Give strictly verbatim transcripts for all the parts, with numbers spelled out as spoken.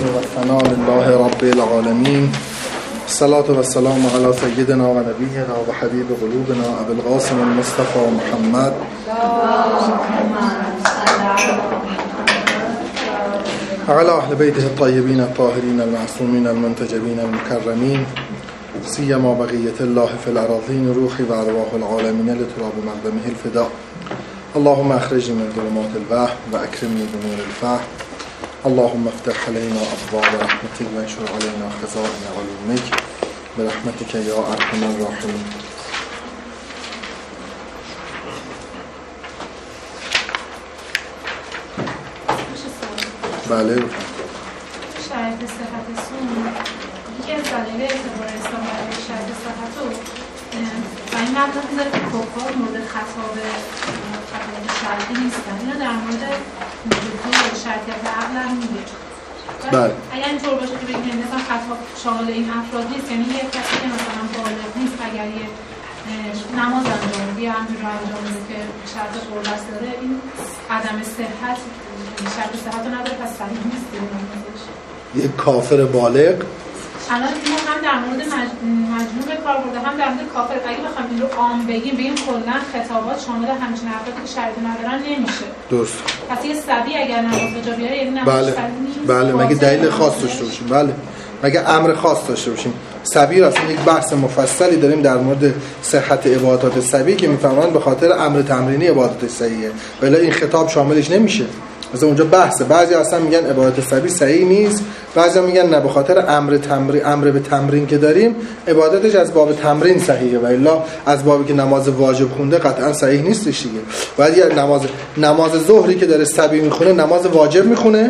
و ثنا لله رب العالمین. الصلاة و السلام علی سیدنا و نبینا و حبیب قلوبنا ابی القاسم المصطفى محمد وعلى اهل بیته الطیبین الطاهرین المعصومین المنتجبین المکرمین سیما بقیة الله فی الأراضین روحی و ارواح العالمین لتراب مقدمه الفداء. اللهم اخرجني من ظلمات الوهم و اکرمنی بنور الفهم. اللهم افتح علينا ابواب رحمتك وانشر علينا خزائن علومك برحمتك يا ارحم الراحمين. بله شرط صحت سون یکی از دلایل اعتبار اسلام برای شرط صحت رو و این مبدا میذاره که کفار مورد خطاب خطاب شرطی نیستن. اینا در مورد موضوع شرطیت عقل هم میگه. بله اگر اینطور باشه که بگیم مثلا خطاب شامل این افراد نیست، یعنی یک کسی که مثلا بالغ نیست اگر یه نماز انجام بده یا همجور رو انجام بده که شرط قربت داره، این عدم صحت شرط صحت رو نداره، پس صحیح نیست نمازش. یک کافر بالغ الان ما هم در مورد مجنون به کار برده، هم در مورد کافر. اگه بخوام این رو عام بگیم بگیم کلا خطابات شامل همچین افرادی که شرطی ندارن نمیشه. درست. پس یه صبی اگر نماز به جا بیاره یعنی نماز بله. نیست. بله مگه دلیل خاص داشته باشیم؟ بله مگه امر خاص داشته باشیم؟ صبی اصلا یک بحث مفصلی داریم در مورد صحت عبادات صبی که میفهمن به خاطر امر تمرینی عبادات صحیحه، ولی این خطاب شاملش نمیشه. مثلا اونجا بحثه، بعضی اصلا میگن عبادت صبی صحیح نیست، بعضی میگن نه به خاطر امر تمرین امر به تمرین که داریم عبادتش از باب تمرین صحیحه، و الا از بابی که نماز واجب خونده قطعا صحیح نیستش دیگه. بعد یه نماز نماز ظهری که داره صبی میخونه نماز واجب میخونه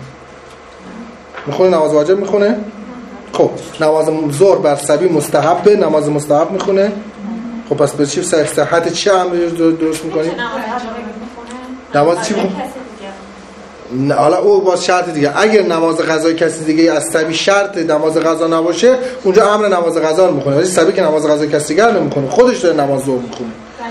میخونه نماز واجب میخونه خب نماز ظهر بر صبی مستحبه، نماز مستحب میخونه. خب پس به چی صحت چه امری درست میکنی؟ نماز چی میخونه؟ حالا او باز شرط دیگه، اگر نماز قضا کسی دیگه از صبی شرط نماز قضا نباشه اونجا امر نماز قضا رو میخونه، ولی صبی که نماز قضا کسی دیگه نمیخونه، خودش داره نماز ظهر میخونه.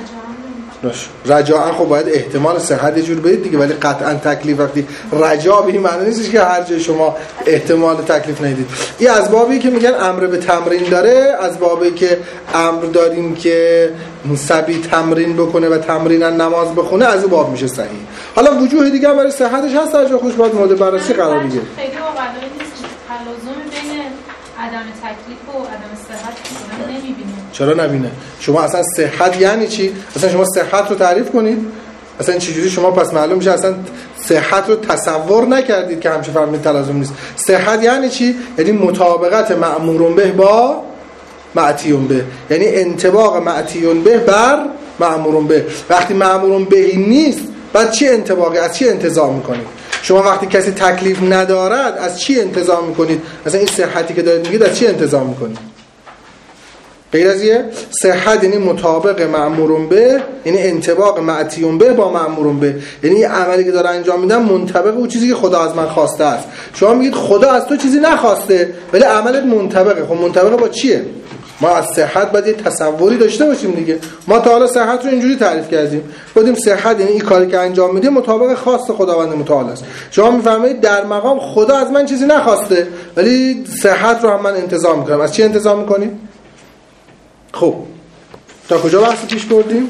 رجاء خب باید احتمال صحت یه جور بدید دیگه، ولی قطعا تکلیف وقتی رجاء به این معنی نیستش که هر جای شما احتمال تکلیف ندید. این از بابی که میگن امر به تمرین داره، از بابی که امر داریم که صبی تمرین بکنه و تمرینا نماز بخونه، از اون باب میشه صحیح. حالا وجوه دیگه برای صحتش هست، در جا خوش باید مورد بررسی قرار بگیره. خیلی واقعا نیست تلازم بین عدم تکلیف و عدم صحت نمیبینه. چرا نبینه؟ شما اصلا صحت یعنی چی؟ اصلا شما صحت رو تعریف کنید. اصلا چجوری شما پس معلوم میشه اصلا صحت رو تصور نکردید که همچین فرمید تلازم نیست. صحت یعنی چی؟ یعنی مطابقت مأمور به با معتیون به، یعنی انطباق معتیون به بر مأمور به. وقتی مأمور به نیست بعد چی انطباقی از چی انتظار میکنید؟ شما وقتی کسی تکلیف ندارد از چی انتظار میکنید؟ اصلا این صحتی که دارید میگید از چی انتظار میکنید؟ غیر از یه صحت یعنی مطابق مأمور به، یعنی انطباق معتیون به با مأمور به، یعنی یه عملی که داره انجام میدم منطبق اون چیزی که خدا از من خواسته است. شما میگید خدا از تو چیزی نخواسته ولی عملت منطبقه. خب منطبق با چیه؟ ما از صحت باید یه تصوری داشته باشیم دیگه. ما تا حالا صحت رو اینجوری تعریف کردیم، گفتیم صحت یعنی این کاری که انجام میده مطابق خواست خداوند متعال است. شما میفرمایید در مقام خدا از من چیزی نخواسته ولی صحت رو هم من انتظار میکنم. از چی انتظار میکنید؟ خب تا کجا بحث پیش بردیم؟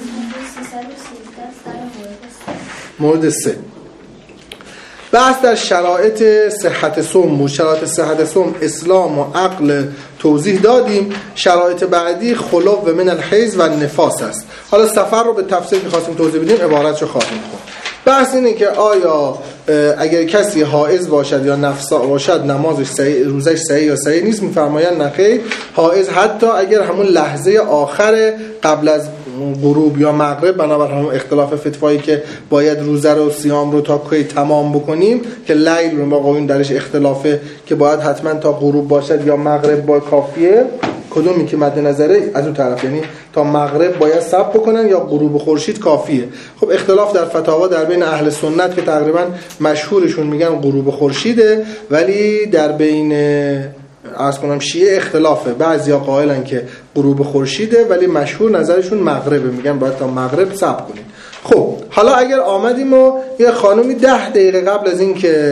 مورد سه بحث در شرایط صحت صوم بود. شرایط صحت صوم اسلام و عقل توضیح دادیم. شرایط بعدی خلو من الحیض و نفاس است. حالا سفر رو به تفصیل که خواستیم توضیح بدیم عبارتشو خواهیم خوند. بحث اینه که آیا اگر کسی حائض باشد یا نفسا باشد نمازش صحیح، روزش صحیح یا صحیح نیست؟ میفرمایند نه خیر. حائض حتی اگر همون لحظه آخر قبل از غروب یا مغرب، بنابر همون اختلاف فتوایی که باید روزه رو صیام رو تا کی تمام بکنیم که لیل رو با این درش اختلافه که باید حتما تا غروب باشد یا مغرب با کافیه، کدومی که مد نظره از اون طرف، یعنی تا مغرب باید صبر بکنن یا غروب خورشید کافیه. خب اختلاف در فتاوا در بین اهل سنت که تقریبا مشهورشون میگن غروب خورشیده، ولی در بین عرض کنم شیعه اختلافه. بعضیا قائلن که غروب خورشیده ولی مشهور نظرشون مغربه، میگن باید تا مغرب صبر کنید. خب حالا اگر آمدیم و یه خانومی ده دقیقه قبل از این که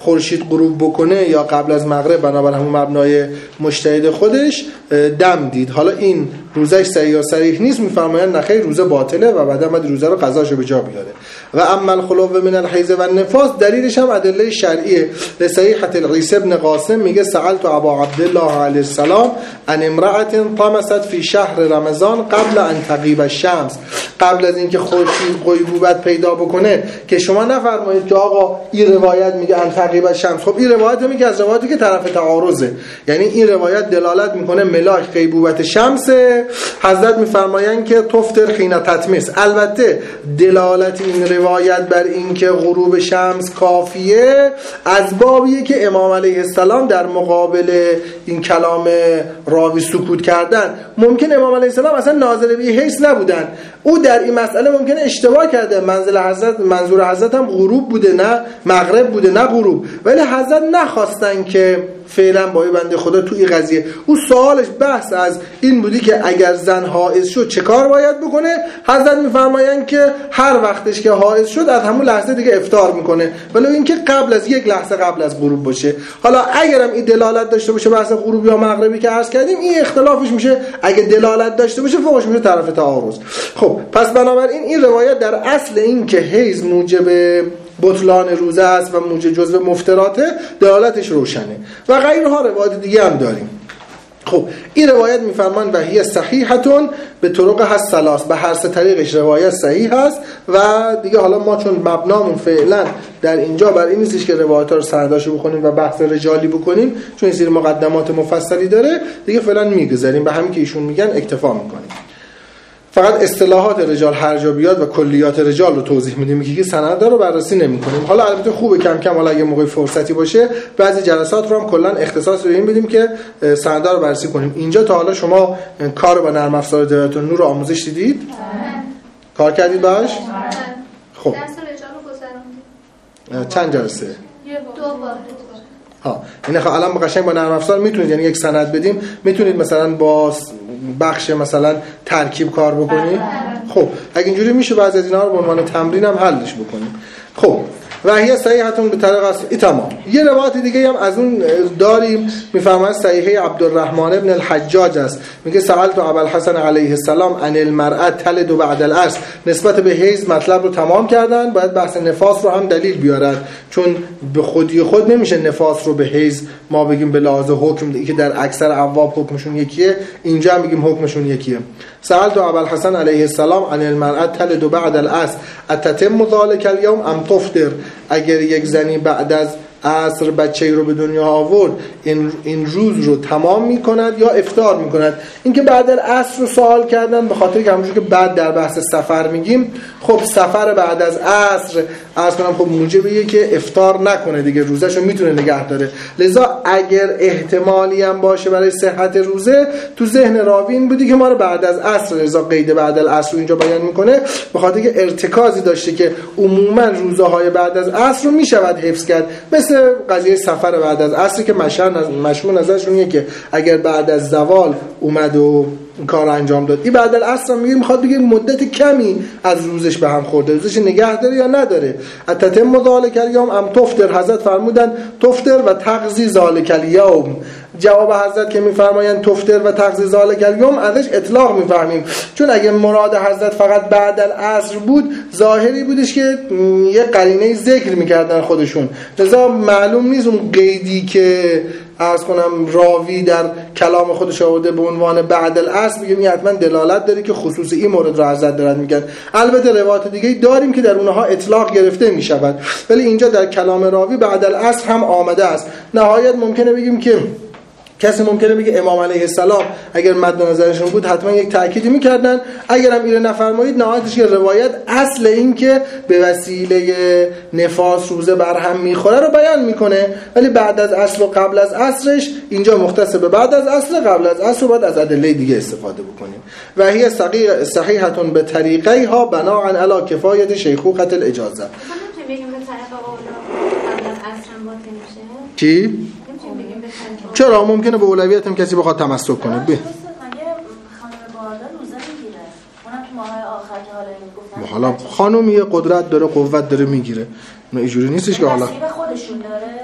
خورشید غروب بکنه یا قبل از مغرب بنابر همون مبنای مجتهد خودش دم دید. حالا این روزش صحیح یا صریح نیست، میفرمایند نخیر روزه باطله و بعد بعد روزه رو قضاشو به جا بیاره. و اما الخلو من الحیض و النفاس دلیلش هم ادله شرعیه. لصحیحة العیسی ابن قاسم میگه سألت ابا عبدالله علیه السلام عن امرأة طمست فی شهر رمضان قبل ان تغیب الشمس، قبل از اینکه خورشید غیبوبت پیدا بکنه، که شما نفرمایید که آقا این روایت میگه ان تغیب الشمس. خب این روایت میگه از روایتی که طرف تعارضه، یعنی این روایت دلالت میکنه ملاک غیبوبت شمس، حضرت میفرمایند که تفطر حین تطمس. البته دلالت این روایت بر اینکه غروب شمس کافیه از بابیه که امام علیه السلام در مقابل این کلام راوی سکوت کردن. ممکن امام علیه السلام اصلا ناظر به حیث نبودن، او در این مسئله ممکنه اشتباه کرده، منزل حضرت منظور حضرت هم غروب بوده نه مغرب بوده نه غروب، ولی حضرت نخواستن که فعلا با بنده خدا تو این قضیه. او سوالش بحث از این بودی که اگر زن حائض شد چه کار باید بکنه. حضرت میفرمایند که هر وقتش که حائض شد از همون لحظه دیگه افطار میکنه، ولو اینکه قبل از یک لحظه قبل از غروب باشه. حالا اگرم این دلالت داشته باشه بحث غروب یا مغربی که عرض کردیم، این اختلافش میشه، اگه دلالت داشته باشه فوقش میشه طرف تعارض. خب پس بنابراین این روایت در اصل این که حیض موجب بطلان روزه است و موجب جزو مفطراته دلالتش روشنه و غیرها روایت دیگه هم داریم. خب این روایت میفرمان و هی صحیحتون به طرق هست ثلاث، به هر سه طریقش روایت صحیح است و دیگه حالا ما چون مبنامون فعلا در اینجا بر این نیستش که روایت ها رو سرداشو بکنیم و بحث رجالی بکنیم، چون این سری مقدمات مفصلی داره، دیگه فعلا میگذاریم به همین که ایشون میگن اکتفا میکنیم. فقط اصطلاحات رجال هر جا بیاد و کلیات رجال رو توضیح میدیم که سند رو بررسی نمی‌کنیم. حالا البته خوبه کم کم حالا اگه موقع فرصتی باشه بعضی جلسات رو هم کلا اختصاص به این بدیم که سند رو بررسی کنیم. اینجا تا حالا شما کار با نرم افزار دایره نور رو آموزش دیدید؟ کار کردید باش؟ خب درس رجال رو گذروندید چند جلسه؟ دو بار. ها این خب الان قشنگ با نرم افزار میتونید یعنی یک سند بدیم، میتونید مثلا با بخش مثلا ترکیب کار بکنید. خب اگه اینجوری میشه بعضی از اینا رو به عنوان تمرین هم حلش بکنیم. خب و هی صحیحتون به طریق است ای تمام. یه روایت دیگه هم از اون داریم، میفرماید صحیحه عبدالرحمن ابن الحجاج است، میگه سألت ابو الحسن علیه السلام عن المرأة تلد بعد العصر. نسبت به حیض مطلب رو تمام کردن، باید بحث نفاس رو هم دلیل بیارن، چون به خودی خود نمیشه نفاس رو به حیض ما بگیم به لحاظ حکم که در اکثر ابواب حکمشون یکیه، اینجا هم میگیم حکمشون یکیه. سألت ابو الحسن علیه السلام عن المرأة تلد بعد العصر اتتم ذلك اليوم ام تفطر. اگر یک زنی بعد از عصر بچه‌ای رو به دنیا آورد این این روز رو تمام می‌کند یا افطار می‌کند. اینکه بعد از عصر رو سوال کردن به خاطر که همونجوری که بعد در بحث سفر میگیم، خب سفر بعد از عصر عصر کنم خب موجبه که افطار نکنه دیگه، روزش رو میتونه نگه داره. لذا اگر احتمالی هم باشه برای صحت روزه، تو ذهن راوی این بودی که ما رو بعد از عصر، لذا قید بعد العصر رو اینجا بیان میکنه به خاطر که ارتکازی داشته که عموما روزهای بعد از عصر رو میشود حفظ کرد، مثل قضیه سفر بعد از عصر که مشهور نظرشون اینه که اگر بعد از زوال اومد و کار انجام داد، این بعد العصر میگه میخواد بگه مدت کمی از روزش به هم خورده، روزش نگه داره یا نداره. اتتم ذلک الیوم ام تفطر. حضرت فرمودن تفطر و تقضی ذلک الیوم. جواب حضرت که میفرمایند تفطر و تقضی ذلک الیوم ازش اطلاق میفهمیم، چون اگه مراد حضرت فقط بعد العصر بود ظاهری بودش که یه قرینه ذکر میکردن خودشون، لذا معلوم نیست اون قیدی که عرض کنم راوی در کلام خودش آورده به عنوان بعد العصر بگیم این حتما دلالت داره که خصوص این مورد رو حضرت دارن میگن. البته روایات دیگه داریم که در اونها اطلاق گرفته میشود، ولی اینجا در کلام راوی بعد العصر هم آمده است. نهایت ممکنه بگیم که کسی ممکنه بگه امام علیه السلام اگر مد نظرشون بود حتما یک تأکیدی میکردن، اگرم اینو نفرمایید نهایتش که روایت اصل این که به وسیله نفاس روزه برهم میخوره رو بیان میکنه، ولی بعد از عصر و قبل از عصرش اینجا مختص به بعد از عصر، قبل از عصر باید از ادله دیگه استفاده بکنیم. و هی صحیحتون به طریقه ها بناء علی کفایت شیخوخه الاجازه. بگیم به طریق اولا قبل از عصر هم باطل میشه؟ کی؟ چرا ممکنه به اولویت هم کسی بخواد تمسک کنه. به خانم باردار روزه میگیره، اونم تو ماهای آخر که حالا میگفتن حالا خانم یه قدرت داره، قوت داره، میگیره. نه اینجوری نیستش که حالا نصیب خودشون داره.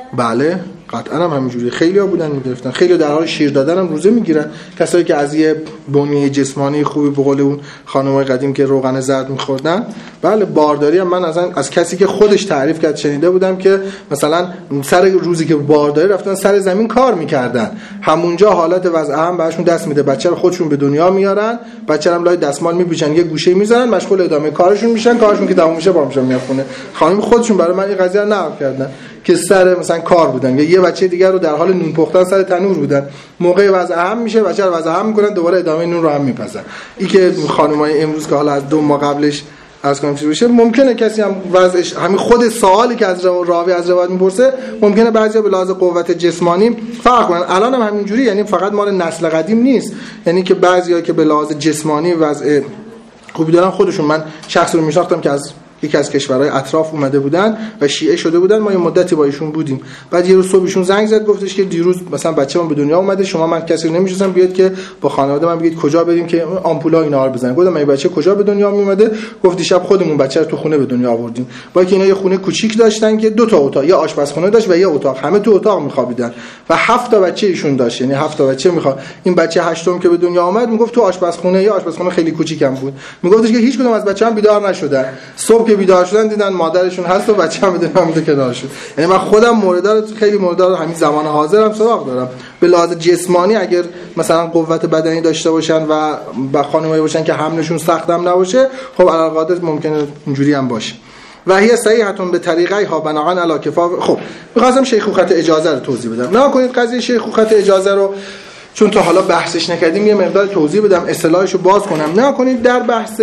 بله قطعا هم همینجوری. خیلی‌ها بودن میگرفتن، خیلی در حال شیر دادن هم روزه میگیرن، کسایی که از یه بنیه جسمانی خوبی به قول اون خانم‌های قدیم که روغن زرد می‌خوردن. بله بارداری هم من از از کسی که خودش تعریف کرد شنیده بودم که مثلا سر روزی که بارداری رفتن سر زمین کار می‌کردن، همونجا حالت وضع هم بهشون دست میده، بچه رو خودشون به دنیا میارن، بچه رو هم لای دستمال میپیچن یه گوشه میذارن، مشغول ادامه کارشون میشن، کارشون که تموم میشه بامشون میاد خونه. خانم خودشون برای من این قضیه رو نقل کردن که سر مثلا کار بودن یا یه بچه دیگر رو در حال نون پختن سر تنور بودن، موقع وضع هم میشه بچه رو وضع هم میکنن دوباره ادامه نون رو هم میپزن. این که خانمای امروز که حالا از دو ماه قبلش از کنم چی بشه، ممکنه کسی هم وضعش همین خود سوالی که از راوی از روایت میپرسه ممکنه بعضیا به لحاظ قوت جسمانی فرق کنن. الان هم همینجوری، یعنی فقط مال نسل قدیم نیست، یعنی که بعضیا که به لحاظ جسمانی وضع خوبی دارن، خودشون من شخصی رو میشناختم که از یکی از کشورهای اطراف اومده بودن و شیعه شده بودن، ما یه مدتی با ایشون بودیم، بعد یه روز صبح ایشون زنگ زد گفتش که دیروز مثلا بچه‌م به دنیا اومده، شما من کسی رو نمی‌شناسم بیاد که با خانواده من بگید کجا بریم که آمپولا اینا رو بزنن. گفتم این بچه کجا به دنیا میومده؟ گفت دیشب خودمون بچه رو تو خونه به دنیا آوردیم. با اینکه اینا یه خونه کوچیک داشتن که دو تا اتاق، یه آشپزخونه داشت و یه اتاق، همه تو اتاق می‌خوابیدن و هفت تا بچه ایشون داشت، یعنی هفت تا بچه می‌خواد. این بچه هشتم که به دنیا اومد میگفت تو آشپزخونه، یه آشپزخونه خیلی کوچیکم بود، میگفتش که هیچ کدوم از بچه‌ها بیدار نشدن، صبح که بیدار شدن دیدن مادرشون هست و بچه هم بدون همونده کنار شد. یعنی من خودم موردا رو خیلی موردا رو همین زمان حاضر هم سراغ دارم، به لحاظ جسمانی اگر مثلا قوت بدنی داشته باشن و با خانمایی باشن که حملشون سخت هم نباشه، خب علاقات ممکنه اینجوری هم باشه. و هی صحیحتون به طریقه ها بناهن علی کفاف. خب می‌خواستم شیخوخت اجازه رو توضیح بدم. نه کنید قضیه شیخوخت اجازه رو چون تا حالا بحثش نکردیم یه مقدار توضیح بدم، اصطلاحش رو باز کنم. نه کنید در بحث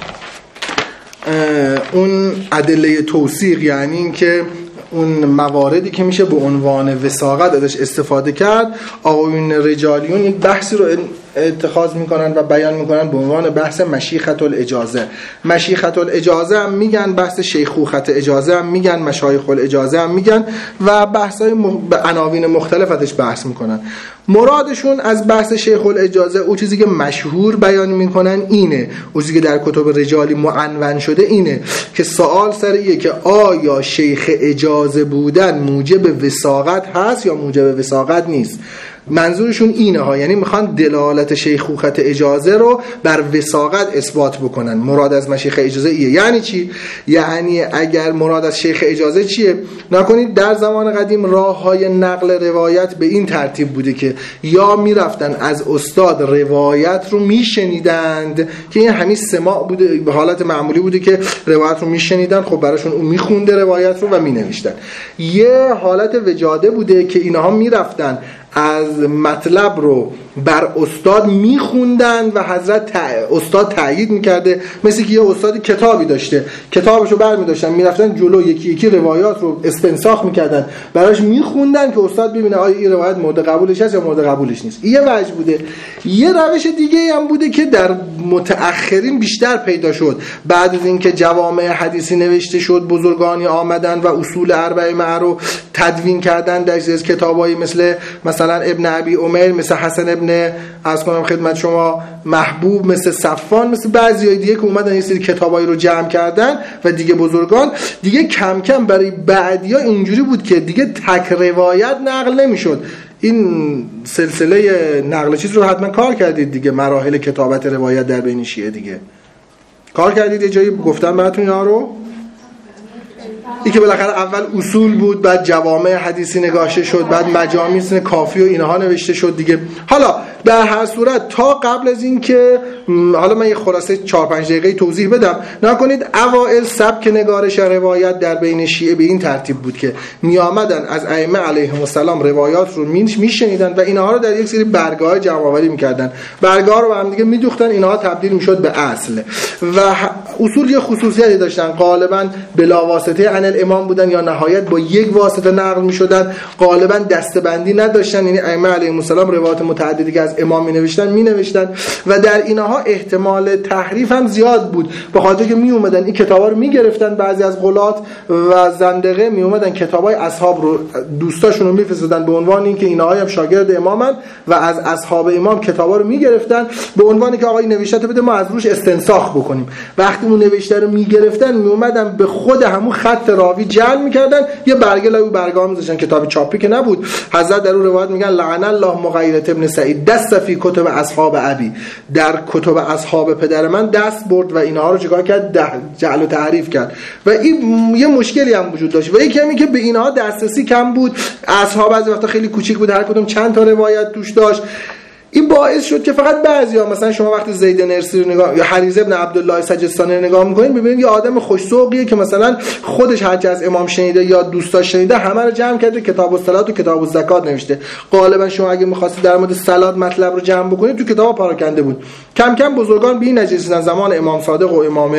اون ادله توثیق، یعنی این که اون مواردی که میشه به عنوان وثاقت ازش استفاده کرد، آقایون رجالیون یک بحثی رو اتخاذ میکنن و بیان میکنن به عنوان بحث مشیخت الاجازه. مشیخت الاجازه هم میگن، بحث شیخوخت اجازه هم میگن، مشایخ الاجازه هم میگن و بحثای به عناوین مختلف ازش بحث میکنن. مرادشون از بحث شیخ الاجازه او چیزی که مشهور بیان میکنن اینه، او چیزی که در کتب رجالی معنون شده اینه که سوال سر اینه که آیا شیخ اجازه بودن موجب وثاقت هست یا موجب وثاقت نیست. منظورشون اینه ها، یعنی میخوان دلالت شیخوخت اجازه رو بر وثاقت اثبات بکنن. مراد از مشیخ اجازه ایه. یعنی چی؟ یعنی اگر مراد از شیخ اجازه چیه؟ نکنید در زمان قدیم راه های نقل روایت به این ترتیب بوده که یا میرفتن از استاد روایت رو میشنیدند که این همین سماع بوده، به حالت معمولی بوده که روایت رو میشنیدن، خب براشون اون میخونده روایت رو و مینوشتن. یه حالت وجاده بوده که اینها میرفتن از مطلب رو بر استاد میخوندن و حضرت تع... استاد تأیید میکرده، مثل که یه استادی کتابی داشته، کتابشو برمی‌داشتن میرفتن جلو یکی یکی روایات رو استنساخ میکردن، براش میخوندن که استاد ببینه آیا این روایت مورد قبولش هست یا مورد قبولش نیست. یه وجه بوده. یه روش دیگه هم بوده که در متأخرین بیشتر پیدا شد، بعد از اینکه جوامع حدیثی نوشته شد، بزرگانی آمدن و اصول اربعه رو تدوین کردن در از کتابایی مثل مثلا ابن ابی عمر، مثل حسن ابن از کنم خدمت شما محبوب، مثل صفان، مثل بعضیای دیگه که اومدن یه سری کتابایی رو جمع کردن و دیگه بزرگان دیگه کم کم برای بعدیا اینجوری بود که دیگه تک روایت نقل نمیشد. این سلسله نقل چیز رو حتما کار کردید دیگه، مراحل کتابت روایت در بین شیعه دیگه کار کردید، یه جایی گفتن براتون اینا رو. این که بالاخره اول اصول بود، بعد جوامع حدیثی نگاشته شد، بعد مجامیس کافی و اینها نوشته شد دیگه. حالا در هر صورت تا قبل از این که حالا من یه خلاصه چهار پنج دقیقه توضیح بدم، نکنید اوائل سبک نگارش روایت در بین شیعه به این ترتیب بود که می آمدن از ائمه علیهم السلام روایات رو میشنیدن و اینها رو در یک سری برگه‌های جمع آوری می‌کردن، برگه‌ها رو با هم دیگه می‌دوختن، اینها تبدیل می‌شد به اصل. و اصول یه خصوصیتی داشتن، غالباً بلا واسطه عن الامام بودن یا نهایت با یک واسطه نقل می‌شدن، غالباً دسته‌بندی نداشتن، یعنی ائمه علیهم السلام روایات متعددی که از امام می‌نوشتن می‌نوشتن و در اینها احتمال تحریف هم زیاد بود، به خاطر که می اومدن این کتابا رو میگرفتن، بعضی از غلات و زندقه می اومدن کتابای اصحاب رو دوستاشون رو میفرستادن به عنوان اینکه اینها هم شاگرد امامن و از اصحاب امام کتابا رو میگرفتن به عنوان که آقا این نوشته بده ما از روش استنساخ بکنیم. وقتی وقتی اون نوشته رو میگرفتن میومدن به خود همون خط راوی جعل میکردن، یه برگه لای برگه میذاشتن، کتاب چاپی که نبود. حضرت در اون روایت میگن لعن الله مغیرة ابن سعید دست فی کتب اصحاب ابی، در کتب اصحاب پدر من دست برد و اینها رو چیکار کرد؟ جعل و تعریف کرد. و این یه مشکلی هم وجود داشت و یکی همین که به اینها دسترسی کم بود. اصحاب از وقتا خیلی کوچیک بود، هر کدوم چند تا روایت توش داشت. این باعث شد که فقط بعضیا، مثلا شما وقتی زید نرسی رو نگاه یا حریز ابن عبدالله سجستانی رو نگاه می‌کنید ببینید یه آدم خوش‌ذوقیه که مثلا خودش هرچی از امام شنیده یا دوستاش شنیده همه رو جمع کرده، کتاب الصلات و کتاب الزکات نوشته. غالبا شما اگه می‌خواستید در مورد صلات مطلب رو جمع بکنید تو کتاب پراکنده بود. کم کم بزرگان به این نتیجه رسیدن زمان امام صادق و امام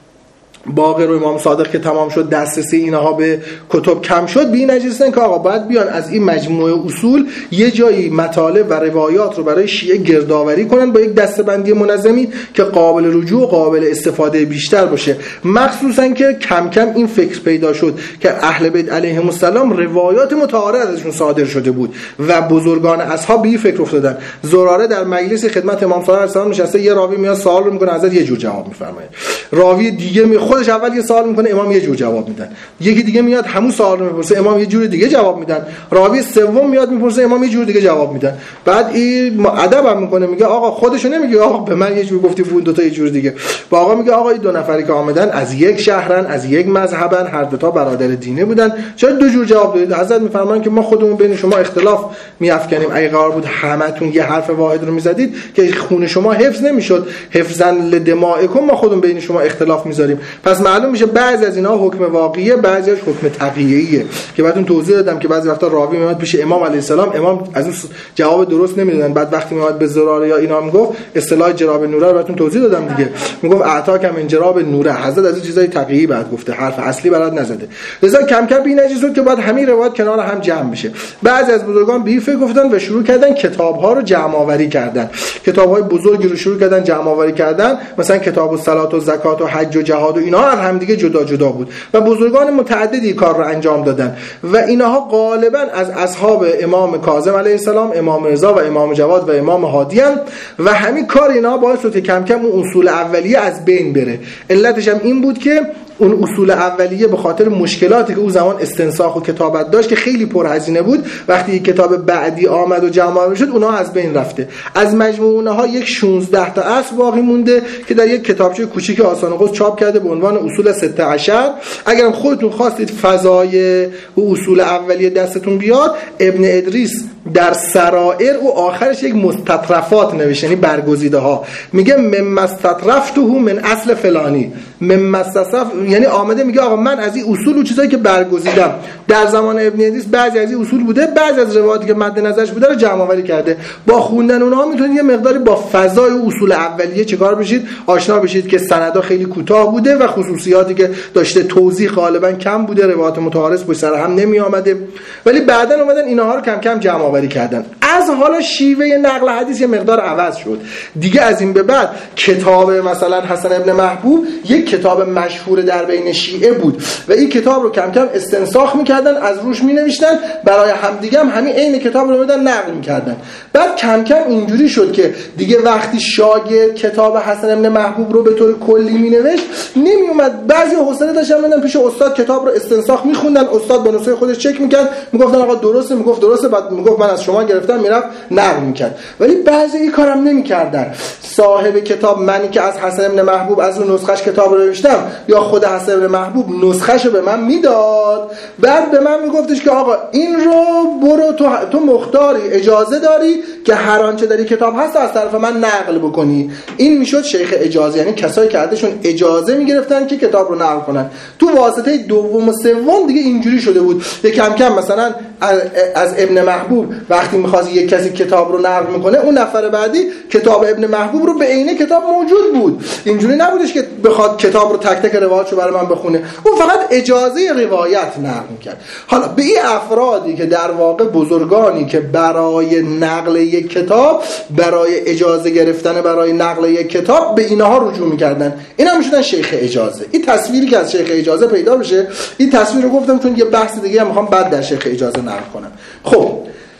باقر و امام صادق که تمام شد، دسترسی اینها به کتب کم شد، به این نتیجه که آقا باید بیان از این مجموعه اصول یه جایی مطالب و روایات رو برای شیعه گردآوری کنن با یک دسته‌بندی منظمی که قابل رجوع و قابل استفاده بیشتر باشه. مخصوصا که کم کم این فکر پیدا شد که اهل بیت علیهم السلام روایات متعارض ازشون صادر شده بود و بزرگان اصحاب به این فکر افتادن. زراره در مجلس خدمت امام صادق علیه السلام نشسته، یه راوی میاد سوال رو میکنه، حضرت یه جور جواب میفرمایه. راوی دیگه می خودش اول یه سوال میکنه، امام یه جور جواب میدن. یکی دیگه میاد همون سوال رو میپرسه، امام یه جور دیگه جواب میدن. راوی سوم میاد میپرسه، امام یه جور دیگه جواب میدن. بعد این ادب هم میکنه، میگه آقا خودشو نمیگه آقا به من یه جور گفتی، اون دو تا یه جور دیگه. با آقا میگه آقا این دو نفری که آمدن از یک شهرن، از یک مذهبن، هر دو تا برادر دینه بودن، چرا دو جور جواب دادید؟ حضرت میفرمایند که ما خودمون بین شما اختلاف میافکنیم. اگه قرار بود همتون یه حرف واحد رو میزدید که خون شما حفظ نمیشد، حفظا لدمائکم، ما خودمون بین شما اختلاف میذاریم. پس معلوم میشه بعضی از اینا حکم واقعیه، بعضیش حکم تقییعیه که بعدون توضیح دادم که بعضی وقتا راوی میاد پیش امام علیه السلام، امام از اون جواب درست نمیدادن، بعد وقتی میاد به زراره یا اینا میگفت اصطلاح جراب نوره رو براتون توضیح دادم دیگه، میگفت اعطاکم من جراب نوره. حضرت از این چیزای تقییعی بعد گفته، حرف اصلی برات نزده. لذا کم کم این نتیجه شد که بعد همین روایت کنار هم جمع بشه. بعضی از بزرگان به این فکر گفتن و شروع کردن کتاب‌ها رو جمع آوری کردن، کتاب‌های بزرگی رو شروع کردن جمع آوری کردن، مثلا کتاب الصلات و زکات و حج و جهاد و اینا از هم دیگه جدا جدا بود و بزرگان متعددی کار رو انجام دادن و اینها غالبا از اصحاب امام کاظم علیه السلام، امام رضا و امام جواد و امام هادی هم و همین کار اینها باعث شد که کم کم اون اصول اولیه از بین بره. علتش هم این بود که اون اصول اولیه به خاطر مشکلاتی که اون زمان استنساخ و کتابت داشت که خیلی پرهزینه بود، وقتی یک کتاب بعدی آمد و جمع آوری شد اونها از بین رفته. از مجموع اونها یک شانزده تا اصل باقی مونده که در یک کتابچه کوچیک آسان قز چاپ کرده به عنوان اصول سته عشر. اگرم خودتون خواستید فضای و اصول اولیه دستتون بیاد، ابن ادریس در سرائر و آخرش یک مستطرفات نوشته، یعنی برگزیده ها، میگه مما استطرفته من اصل فلانی، مما استطرف یعنی آمده میگه آقا من از این اصول و چیزایی که برگزیدم در زمان ابن ادریس بعضی از این اصول بوده، بعضی از روایاتی که مد نظرش بوده رو جمع آوری کرده. با خوندن اونها میتونید یه مقداری با فضای و اصول اولیه چیکار بشید، آشنا بشید که سندها خیلی کوتاه بوده و خصوصیاتی که داشته توضیح غالبا کم بوده، روایات متعارض پشت سر هم نمی اومده، ولی بعدن اومدن اینها رو کم کم جمع آوری کردن. از حالا شیوه نقل حدیث یه مقدار عوض شد دیگه. از این به بعد کتاب مثلا حسن ابن محبوب یک کتاب مشهور در بین شیعه بود و این کتاب رو کم کم استنساخ میکردن، از روش مینوشتن، برای همدیگه هم همین عین کتاب رو میدن نقل میکردن. بعد کم کم اینجوری شد که دیگه وقتی شاگرد کتاب حسن ابن محبوب رو به طور کلی مینوشت نمیومد، بعضی حوصله داشتن میدن پیش استاد کتاب رو استنساخ میخوندن، استاد با نسخه خودش چک میکرد، میگفتن آقا درسته، میگفت درسته، بعد میگفت من از شما گرفتم، میرفت نقل میکرد. ولی بعضی این کارم نمیکردن. صاحب کتاب، منی که از حسن ابن محبوب از اون نسخش کتاب رو نوشتم، یا خود حسن ابن محبوب نسخش رو به من میداد، بعد به من میگفتش که آقا این رو برو تو تو مختاری، اجازه داری که هر آنچه در این کتاب هست از طرف من نقل بکنی. این میشد شیخ اجازه، یعنی کسایی که ازشون اجازه میگرفتن که کتاب رو نقل کنن. تو واسطه دوم و سوم دیگه اینجوری شده بود که کم کم مثلا از, از ابن محبوب وقتی می‌خواست یک کسی کتاب رو نقل میکنه، اون نفر بعدی کتاب ابن محبوب رو به عینه کتاب موجود بود. اینجوری نبودش که بخواد کتاب رو تک تک روایتشو برای من بخونه، اون فقط اجازه روایت نقل میکرد. حالا به این افرادی که در واقع بزرگانی که برای نقل یک کتاب، برای اجازه گرفتن برای نقل یک کتاب به اینها رجوع میکردن، اینا میشدن شیخ اجازه. این تصویری که از شیخ اجازه پیدا بشه، این تصویر رو گفتم چون یه بحث دیگه هم میخوام بعد در شیخ اجازه نقل کنم. خب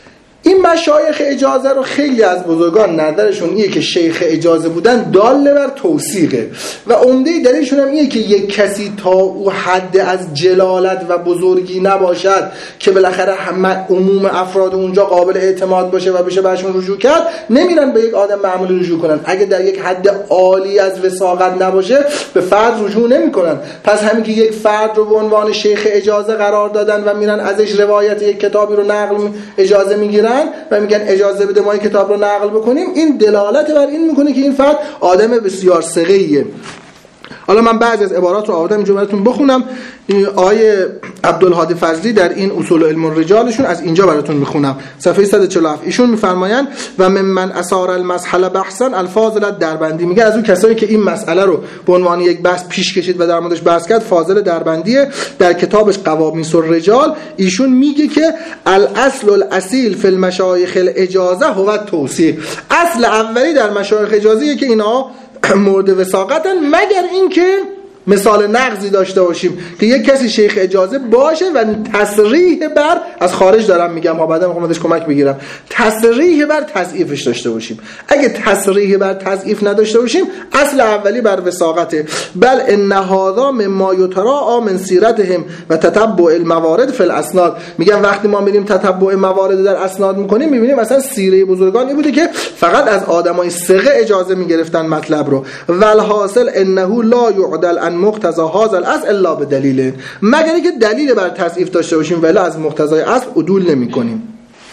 این مشایخ اجازه رو خیلی از بزرگان نظرشون اینه که شیخ اجازه بودن داله بر توثیقه و عمده دلیلشون هم اینه که یک کسی تا او حد از جلالت و بزرگی نباشد که بالاخره همه عموم افراد اونجا قابل اعتماد باشه و بشه بهشون رجوع کرد، نمیرن به یک آدم معمولی رجوع کنن. اگه در یک حد عالی از وثاقت نباشه به فرد رجوع نمیکنن. پس همین که یک فرد رو به عنوان شیخ اجازه قرار دادن و میرن ازش روایت یک کتابی رو نقل اجازه میگیرن و میگن اجازه بده ما این کتاب رو نقل بکنیم، این دلالت بر این میکنه که این فرد آدم بسیار ثقه‌ایه. حالا من بعضی از عبارات رو آوردم اینجا براتون بخونم. آقای عبدالهادی فضلی در این اصول علم الرجالشون از اینجا براتون میخونم، صفحه صد و چهل و هفت. ایشون میفرمایند و ممن اثار المسحله بحثا الفاضل دربندی، میگه از اون کسایی که این مسئله رو به عنوان یک بحث پیش کشید و در موردش بحث کرد فاضل دربندیه. در کتابش قوامیس الرجال ایشون میگه که الاصل الاصیل فی المشایخ الاجازه هو التوثیق، اصل اولی در مشایخ اجازیه که اینا مورد وثاقتن، مگر اینکه مثال نقضی داشته باشیم که یک کسی شیخ اجازه باشه و تصریح بر، از خارج دارم میگم ها بعدا میخوام ازش کمک بگیرم، تصریح بر تضعیفش داشته باشیم. اگه تصریح بر تضعیف نداشته باشیم اصل اولی بر وثاقته. بل ان هذا مما یتراء من سیرتهم و تتبع الموارد فی الاسناد، میگن وقتی ما میریم تتبع موارد در اسناد میکنیم میبینیم مثلا سیره بزرگانی بوده که فقط از آدمای ثقه اجازه میگرفتن مطلب رو. والحاصل انه لا یعدل عن مقتضى هذا الاصل الا بدلیل، مگر اینکه دلیل بر تضعیف داشته باشیم ولی از مقتضای اصل عدول نمی‌کنیم.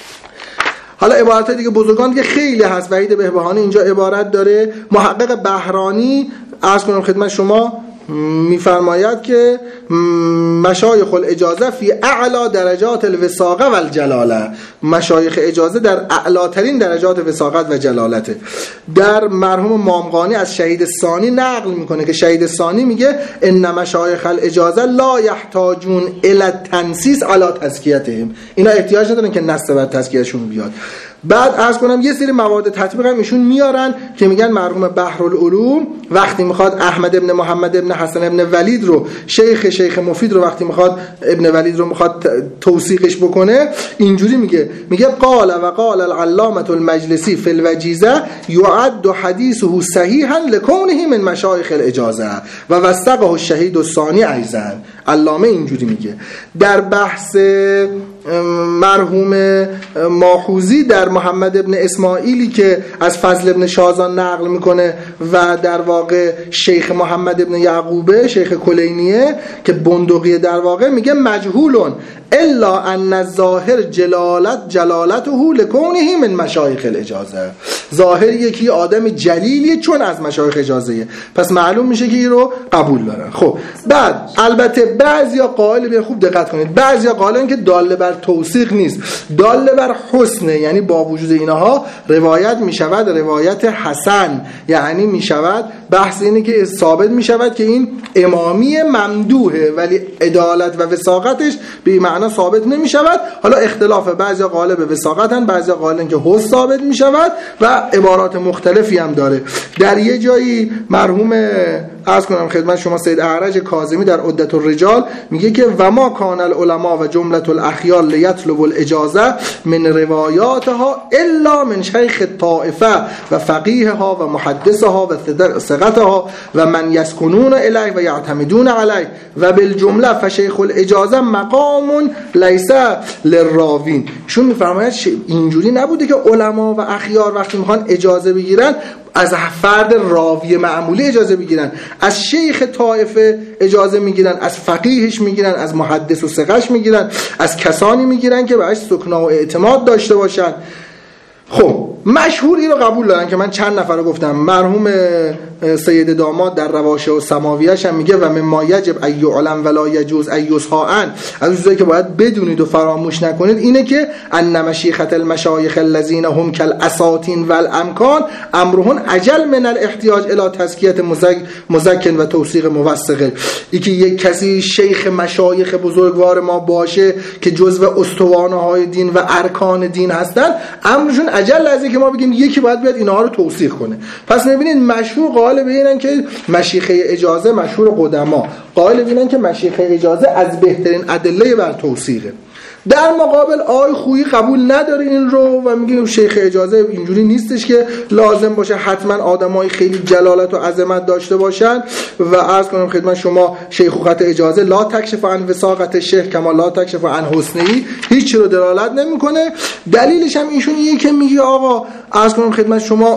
حالا عبارت دیگه بزرگان دیگه خیلی هست. وحید بهبهانی اینجا عبارت داره. محقق بهرانی عرض کنم خدمت شما میفرماید که مشایخ الاجازه فی اعلی درجات الوثاقه و الجلاله، مشایخ اجازه در اعلاترین درجات وثاقت و جلالته. در مرحوم مامغانی از شهید ثانی نقل میکنه که شهید ثانی میگه ان مشایخ الاجازه لا یحتاجون الی التنصیص علی تزکیتهم، اینا احتیاج ندارن که نص بر تزکیهشون بیاد. بعد عرض کنم یه سری موارد تطبیق هم ایشون میارن که میگن مرحوم بحرالعلوم وقتی میخواد احمد ابن محمد ابن حسن ابن ولید رو شیخ شیخ مفید رو وقتی میخواد ابن ولید رو میخواد توثیقش بکنه اینجوری میگه میگه قال و قال العلامه المجلسی فی الوجیزه یعد حدیثه صحیحا لکونه من مشایخ الاجازه و وثقه الشهید الثانی ایضا. علامه اینجوری میگه. در بحث مرحوم ماخوذی در محمد ابن اسماعیلی که از فضل ابن شازان نقل میکنه و در واقع شیخ محمد ابن یعقوبه شیخ کلینیه که بندقیه، در واقع میگه مجهولون الا ان الظاهر جلالت جلالته لکونه من مشایخ الاجازه، ظاهر یکی آدم جلیلیه چون از مشایخ اجازهه، پس معلوم میشه که این رو قبول دارن. خب بعد البته بعضیا قائل به، خوب دقت کنید، بعضیا قائلن که داله بر توثیق نیست، داله بر حسنه، یعنی با وجود اینها روایت میشود روایت حسن، یعنی میشود بحث اینه که ثابت میشود که این امامی ممدوحه ولی عدالت و وثاقتش به معنی ثابت نمیشود. حالا اختلاف، بعضیا قائل به وثاقتن، بعضیا قائلن که حسن ثابت میشود و عبارات مختلفی هم داره. در یه جایی مرحوم عرض کنم خدمت شما سید اعرج کاظمی در عدة الرجال میگه که و ما کان العلماء و جملة الاخیار لیطلب الاجازه من روایاتها الا من شیخ الطائفه و فقیهها و محدثها و ثقتها و من یسکنون الیه و یعتمدون علیه و بالجمله فشیخ الاجازه مقام لیس للراوین. شون میفرماید اینجوری نبوده که علما و اخیار وقتی میخوان اجازه بگیرن از فرد راوی معمولی اجازه بگیرن، از شیخ طائفه اجازه میگیرن، از فقیهش میگیرن، از محدث و ثقهش میگیرن، از کسانی میگیرن که بهش سکنا و اعتماد داشته باشن. خب مشهور این رو قبول دارن که من چند نفر رو گفتم. مرحوم سید داماد در رواشع و سماویه‌اش هم میگه و مما یجب ای علم ولا یجوز ای یصحان، از چیزایی که باید بدونید و فراموش نکنید اینه که ان مشیخه المشایخ الذين هم کالاساطین والامکان امرهن اجل من الاحتیاج الى تزکیه مزکن و توثیق موثق. یکی یک کسی شیخ مشایخ بزرگوار ما باشه که جزو استوانه های دین و ارکان دین هستن، امرشون اجل از که ما بگیم یکی باید بیاد اینها رو توثیق کنه. پس میبینید مشهور قائل به اینن که مشیخه اجازه، مشهور قدما قائل به اینن که مشیخه اجازه از بهترین ادله بر توثیقه. در مقابل آقای خویی قبول نداره این رو و میگه شیخ اجازه اینجوری نیستش که لازم باشه حتما آدمای خیلی جلالت و عظمت داشته باشن و عرض کنم خدمت شما شیخوخت اجازه لا تکشف عن وثاقت شیخ کما لا تکشف عن حسنی، هیچ رو دلالت نمیکنه. دلیلش هم ایشون یه که میگه آقا عرض کنم خدمت شما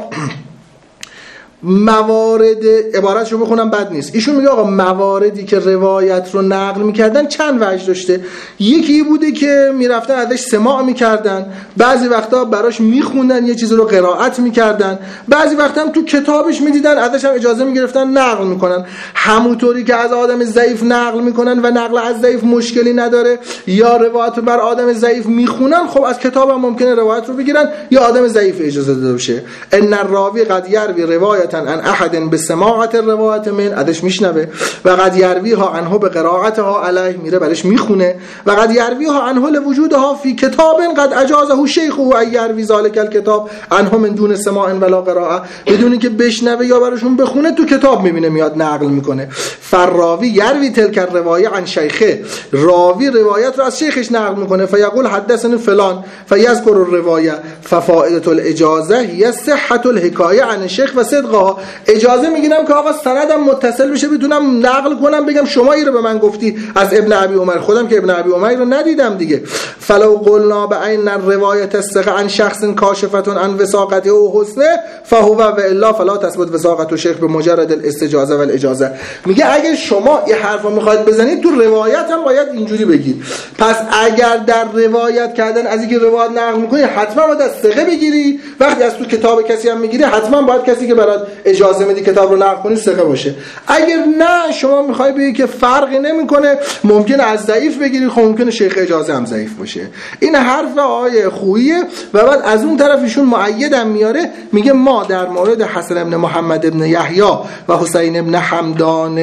موارد، عبارتش رو بخونم بد نیست، ایشون میگه آقا مواردی که روایت رو نقل میکردن چند وجه داشته. یکی بوده که میرفتن ازش سماع میکردن، بعضی وقتا براش میخوندن یه چیزی رو قرائت میکردن، بعضی وقتا هم تو کتابش میدیدن ازش هم اجازه میگرفتن نقل میکنن. همونطوری که از آدم ضعیف نقل میکنن و نقل از ضعیف مشکلی نداره یا روایت رو بر آدم ضعیف میخونن، خب از کتاب هم ممکنه روایت رو بگیرن یا آدم ضعیف اجازه داده بشه. ان الراوی قد یروی روایت ان احد بسماعت الروایت من، ادش میشنوه، و قد یرویها عنه بقراءتها علیه، میره برش میخونه، و قد یرویها عنه لوجودها فی کتاب قد اجازه شیخه ان یروی ذلک الکتاب عنه من دون سماع ولا قراءه، بدون که بشنوه یا براشون بخونه تو کتاب میبینه میاد نقل میکنه. فراوی یروی تلک الروایه عن شیخه، راوی روایت رو از شیخش نقل میکنه، فیقول حدثنا فلان فیذکر الروایه ففائده الاجازه هي صحه الحکایه عن الشیخ و صدقها. اجازه میگیرم که آقا سندم متصل بشه بتونم نقل کنم بگم شما این رو به من گفتی از ابن ابی عمر، خودم که ابن ابی عمر رو ندیدم دیگه. فلو قلنا بعین الروایت الثقه عن شخص کاشفه عن وثاقته و حسنه فهو و الا فلا تثبت وثاقه الشیخ بمجرد الاستجازه والاجازه. میگه اگه شما این حرفو میخواید بزنید تو روایت هم باید اینجوری بگید. پس اگر در روایت کردن از اینکه روایت نقل میکنی حتما باید از ثقه بگیری، وقتی از تو کتاب کسی هم میگیری حتما باید کسی که برات اجازه میدی کتاب رو نقل کنی ثقه باشه. اگر نه شما میخوای بگی که فرقی نمیکنه، ممکنه از ضعیف بگیری، خب ممکنه شیخ اجازه هم ضعیف باشه. این حرف آقای خوییه. و بعد از اون طرف ایشون مؤیدم میاره، میگه ما در مورد حسن ابن محمد ابن یحیی و حسین ابن حمدان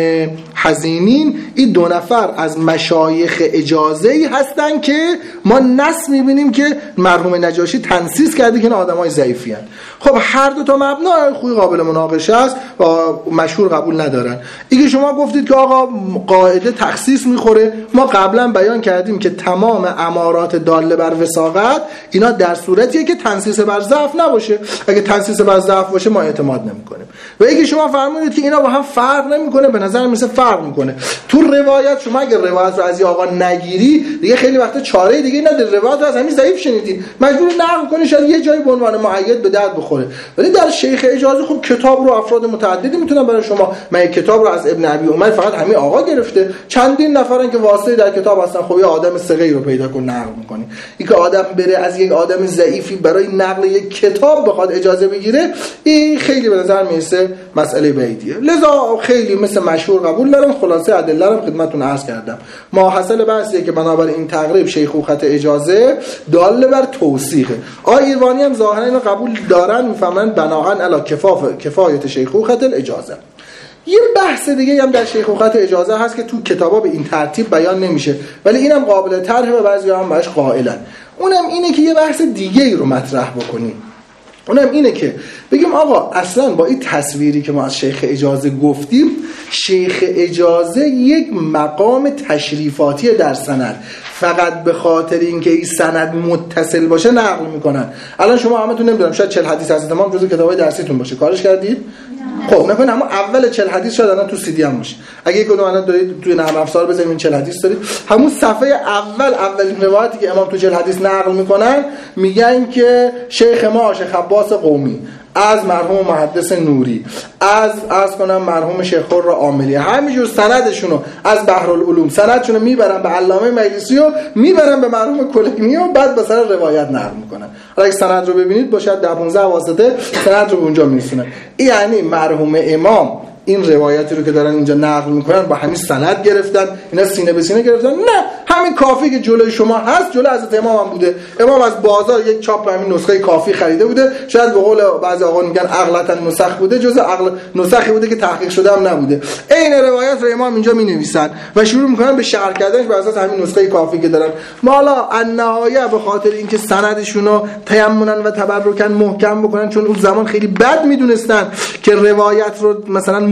حزینین این دو نفر از مشایخ اجازه‌ای هستن که ما نص میبینیم که مرحوم نجاشی تنصیص کرده که این آدمای ضعیفی هستند. خب هر دو تا مبنا خوی قابل مناقشه است و مشهور قبول ندارن. اینکه شما گفتید که آقا قاعده تخصیص میخوره، ما قبلا بیان کردیم که تمام امارات داله بر وثاقت اینا در صورتیه که تنصیص بر ضعف نباشه. اگه تنصیص بر ضعف باشه ما اعتماد نمیکنیم. و اینکه شما فرمودید که اینا با هم فرق نمیکنه، به نظر میسه فرق میکنه. تو روایت شما اگه روایت رو از این آقا نگیری دیگه خیلی وقت چاره دیگه نداره، روایت رو از همین ضعیف شنیدی مجبور نقل کنی، شاید یه جایی به عنوان مؤید به درد بخوره. ولی در شیخ اجازه خب کتاب رو افراد متعددی میتونن برای شما، من یک کتاب رو از ابن ابی عمر فقط همین آقا گرفته، چندین نفرن که واسطه در کتاب هستن، خب یه آدم ثقه‌ای رو پیدا کن نقل میکنی. این که آدم بره از یک آدم ضعیفی برای نقل یک کتاب بخواد اجازه بگیره، این خیلی به نظر میرسه مسئله بعیدیه. لذا خیلی مثل مشهور قبول دارم. خلاصه ادله رو خدمتتون عرض کردم. ماحصل بحثیه که بنابراین این تقریب شیخوخت اجازه داله بر توثیقه. آقای ایرانی هم ظاهرا اینو قبول دارن، میفهمن بناهن علی کفاف کفایت شیخوخت الاجازه. یه بحث دیگه هم در شیخوخت اجازه هست که تو کتابا به این ترتیب بیان نمیشه، ولی اینم قابل طرحه و بعضی‌ها هم بهش قائلن. اونم اینه که یه بحث دیگه ای رو مطرح بکنیم. اونم اینه که بگیم آقا اصلا با این تصویری که ما از شیخ اجازه گفتیم، شیخ اجازه یک مقام تشریفاتی در سند، فقط به خاطر اینکه این سند متصل باشه نقل میکنن. الان شما همتون نمیدونم شاید چهل حدیث از تمام جزء کتابای درسیتون باشه، کارش کردید؟ خب نکنه اما اول چهل حدیث شاید الان تو سی دی هم باشه. اگه یک کدوم الان دارید توی نرم افزار بزنید این چهل حدیث دارید، همون صفحه اول اولین روایتی که امام تو چهل حدیث نقل میکنن میگن که شیخ ما شیخ عباس قومی از مرحوم محدث نوری، از از کنم مرحوم شیخ خور عاملی، همینجور سندشونو از بحرالعلوم سندشونو میبرن به علامه مجلسی و میبرن به مرحوم کلینی و بعد به سر روایت نقل میکنن. حالا اگه سند رو ببینید با شاید ده پانزده واسطه سند رو اونجا میرسونن. یعنی مرحوم امام این روایتی رو که دارن اینجا نقل میکنن با همین سند گرفتن، اینا سینه به سینه گرفتن. نه، همین کافی که جلوی شما هست جلوی حضرت امام هم بوده. امام از بازار یک چاپ همین نسخه کافی خریده بوده، شاید به قول بعضی آقا میگن عقلتا نسخ بوده، جزء عقل نسخی بوده که تحقیق شده هم نبوده. عین روایت رو امام اینجا مینویسن و شروع میکنن به شرح کردنش بر اساس همین نسخه کافی که دارن. ما حالا النهایه به خاطر اینکه سندشون رو تیمنا و تبرکن محکم بکنن، چون اون زمان خیلی بد میدونستن که روایت رو مثلا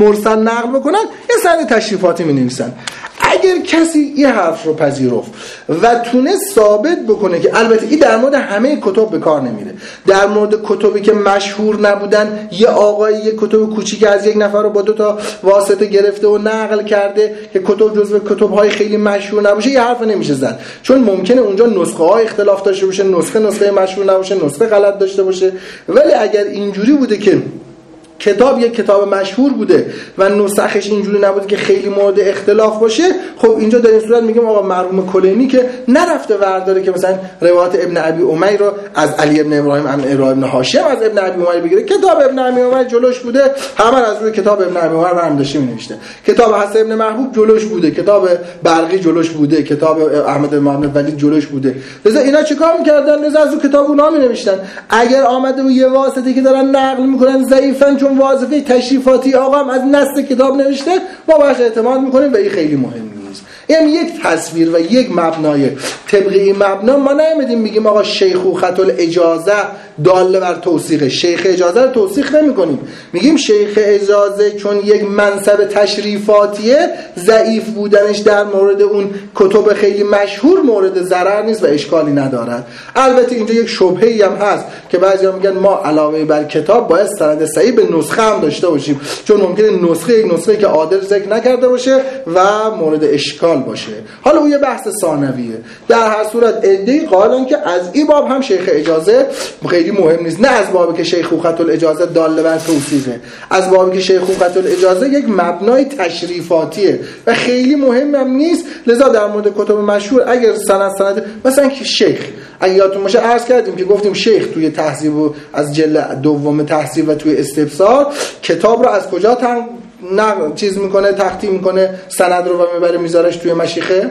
مرسل نقل بکنن یه سند تشریفاتی می‌نویسن. اگر کسی این حرف رو پذیرفت و تونست ثابت بکنه که البته این در مورد همه کتب به کار نمیره، در مورد کتبی که مشهور نبودن، یه آقای یه کتب کوچیک از یک نفر رو با دو تا واسطه گرفته و نقل کرده که کتب جزو کتب‌های خیلی مشهور نباشه، یه حرف نمیشه زد، چون ممکنه اونجا نسخه ها اختلاف داشته باشه، نسخه نسخه مشهور نباشه، نسخه غلط داشته باشه. ولی اگر اینجوری بوده که کتاب یک کتاب مشهور بوده و نسخش اینجوری نبوده که خیلی مورد اختلاف باشه، خب اینجا در این صورت میگیم آقا مرحوم کلینی که نرفته ورداره که مثلا روایت ابن ابی امیر رو از علی ابن ابراهیم ابن ابراهیم بن هاشم از ابن ابی امیر بگیره، کتاب ابن ابی امیر جلوش بوده، همه از روی کتاب ابن ابی امیر برام داشته می‌نوشته، کتاب حسن ابن محبوب جلوش بوده، کتاب برقی جلوش بوده، کتاب احمد محمد ولی جلوش بوده. لذا اینا چیکار می‌کردن؟ لذا از اون کتاب اونا می‌نوشتن. اگر آمده و یه واسطه که دارن نقل می‌کنن ضعیفاً، چون وظیفه تشریفاتی آقا هم از نص کتاب نوشته، ما باهاش اعتماد میکنیم و این خیلی مهم نیست. این یک تصویر و یک مبنای طبقی این مبنا ما نمیدیم میگیم آقا شیخوخة الاجازه داله بر توثیق، شیخ اجازه رو توثیق نمی‌کنیم، میگیم شیخ اجازه چون یک منصب تشریفاتیه، ضعیف بودنش در مورد اون کتب خیلی مشهور مورد ضرر نیست و اشکالی ندارد. البته اینجا یک شبهه‌ای هم هست که بعضیا میگن ما علاوه بر کتاب باید سند صحیح به نسخه هم داشته باشیم، چون ممکنه نسخه یک نسخه که عادل ذکر نکرده باشه و مورد اشکال باشه. حالا اون یه بحث ثانویه. در هر صورت عده‌ای قائلن که از این باب هم شیخ اجازه خیلی مهم نیست، نه از بابی که شیخوخة الاجازه داله بر توصیفه، از بابی که شیخوخة الاجازه یک مبنای تشریفاتیه و خیلی مهم هم نیست. لذا در مورد کتب مشهور اگر سند سند مثلا که شیخ اگه یادتون باشه عرض کردیم که گفتیم شیخ توی تهذیب و از جلد دوم تهذیب و توی استبصار کتاب رو از کجا تن نه چیز میکنه، تختیم میکنه، سند رو و میبره میذارش توی مشیخه.